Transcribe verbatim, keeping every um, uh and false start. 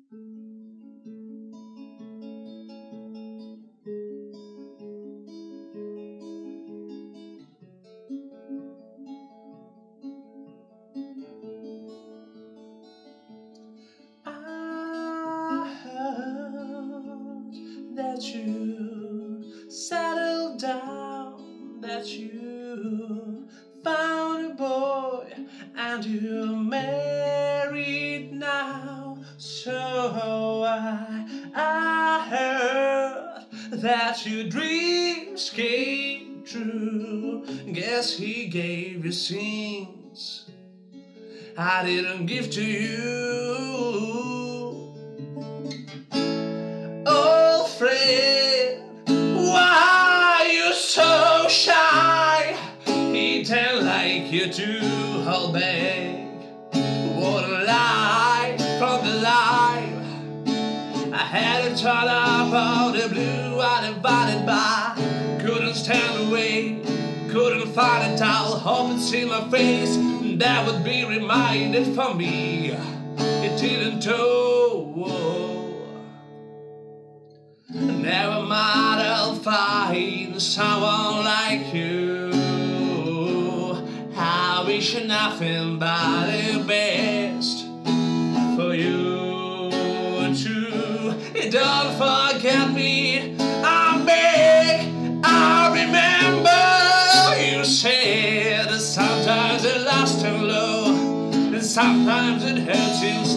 I heard that you settled down, that you found a boy and you're married now. So I, I heard that your dreams came true. Guess he gave you things I didn't give to you. Old friend, why you so shy? He didn't like you to hold back. What a lie from the life. I had it turn up on the blue I divided by. Couldn't stand away, couldn't find it out. Hope it's in my face, that would be reminded for me. It didn't know. Never mind, I'll find someone like you. I wish you nothing but the best for you too. Don't forget me, I'm big. I remember you said that sometimes it lasts too low, and sometimes it hurts you